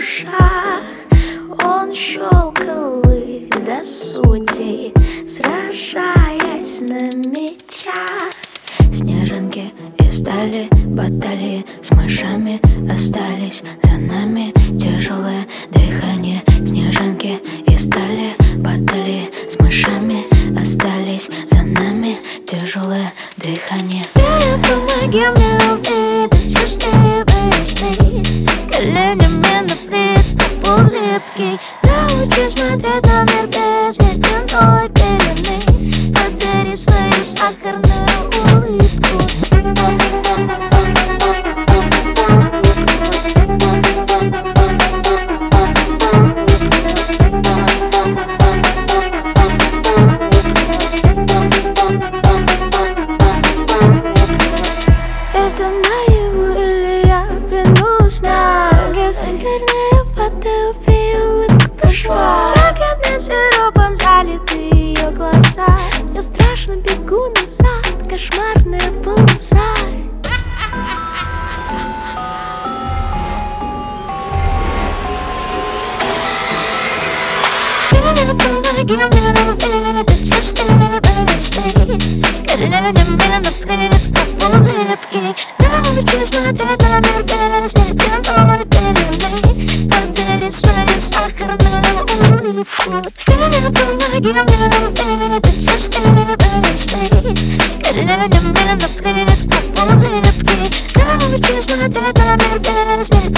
ушах. Он щелкал их до сути, сражаясь на мечах. Снежинки из стали, баталии с мышами остались за нами. Тяжелое дыхание. Снежинки из стали, баталии с мышами остались за нами. Тяжелое дыхание. Помоги мне увидеть счастливые сны, коленями на плитку улыбки. Научи смотреть на мир без ледяной пелены. Подари свою сахарную улыбку. Это наяву или я в плену сна? Сахарная фотография, улыбка прошла. Ягодным сиропом залиты ее глаза. Я страшно бегу назад, кошмарная полоса. Помоги мне увидеть счастливые сны, коленями на плитку улыбки. Научи смотреть на мир без ледяной пелены. Подари свою сахарную улыбку. Помоги мне увидеть счастливые сны, коленями на плитку улыбки. Научи смотреть на мир без ледяной